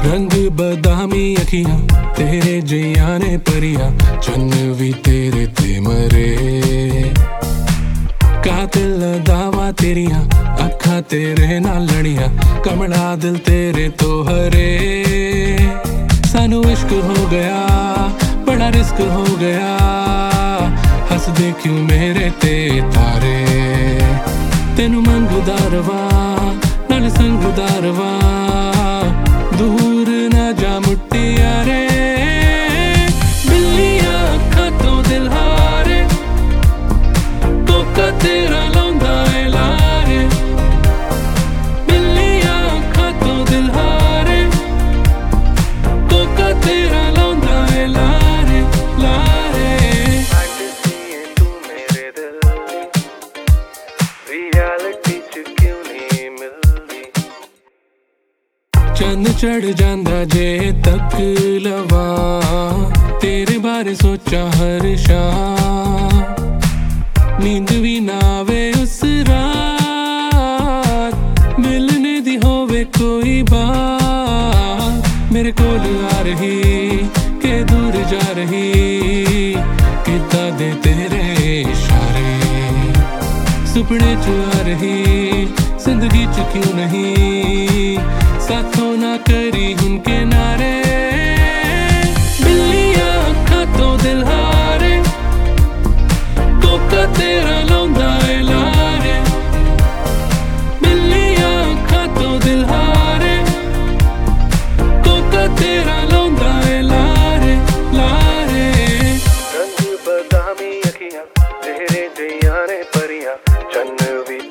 रंग बदामी अखियां तेरे जिया ने परिया चन्न भी तेरे ते मरे कातिल दावा तेरिया अखा तेरे नाल लड़िया कमला दिल तेरे तो हरे सानू इश्क हो गया बड़ा रिस्क हो गया हस दे क्यों मेरे ते तारे तेनू मंगदा रवा नाल संगदा रवा दूर ना जा मुट्टिया रे बिल्लियां अखां तो दिल हारे कोका तेरा लौंदा है लारे बिल्लियां अखां तो दिल हारे कोका तेरा लौंदा है लारे लारे तू मेरे दिल रियलिटी च क्यों नहीं मिलदी चंद चढ़ जांदा जे तक लवा तेरे बारे सोचा हर शाम नींद भी ना आवे उस रात मिलने दी होवे कोई बात मेरे कोल आ रही के दूर जा रही किदा दे तेरे इशारे सुपने च आ रही जिंदगी च क्यों नहीं साथों ना करी उनके नारे बिल्लियां अखां तो दिल हारे कोका तेरा लौंदा है लारे बिल्लियां अखां तो दिल हारे कोका तेरा लौंदा है लारे लारे रंग बदामी अखियां तेरे जिया ने परिया चन्न भी